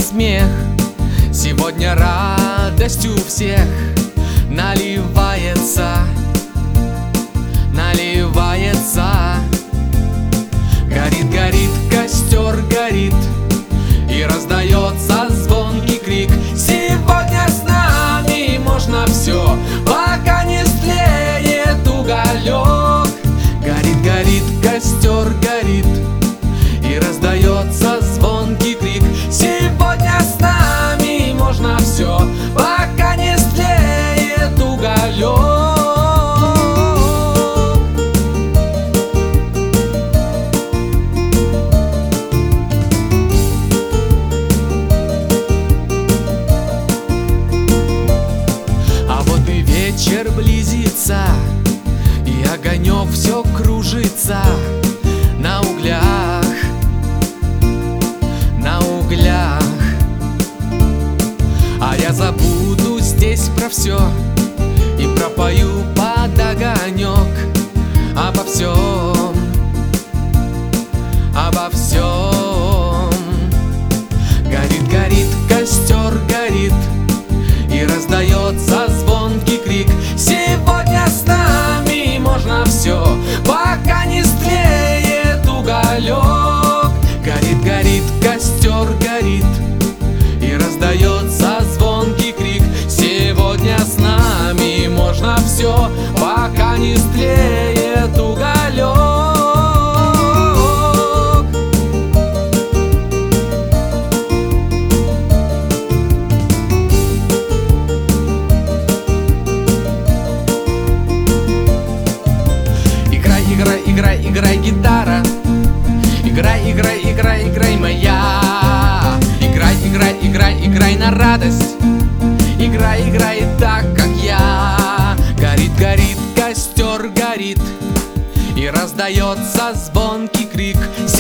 смех. Сегодня радостью всех наливается, наливается. Горит, горит, костер горит, и раздается звонкий крик: сегодня с нами можно все, пока не стлеет уголек. Горит, горит, костер горит, и раздается звонкий крик: сегодня с нами можно все, пока не стлеет уголек. А вот и вечер близится, и огонек все кружится на углях, на углях. А я забуду здесь про все и пропою под огонек обо всем, обо всем. Горит, горит, костер горит, и раздается звонкий крик: сегодня с нами можно все, пока не стлеет уголек. Горит, горит, костер горит, и раздается звонкий крик: сегодня с нами можно все, пока не стлеет уголек. Играй, играй, играй, играй, гитара. Играй, играй, играй, играй, моя. Играй, играй, играй, играй на радость. Играй, играй так, как я. Горит, горит, костер горит, и раздается звонкий крик: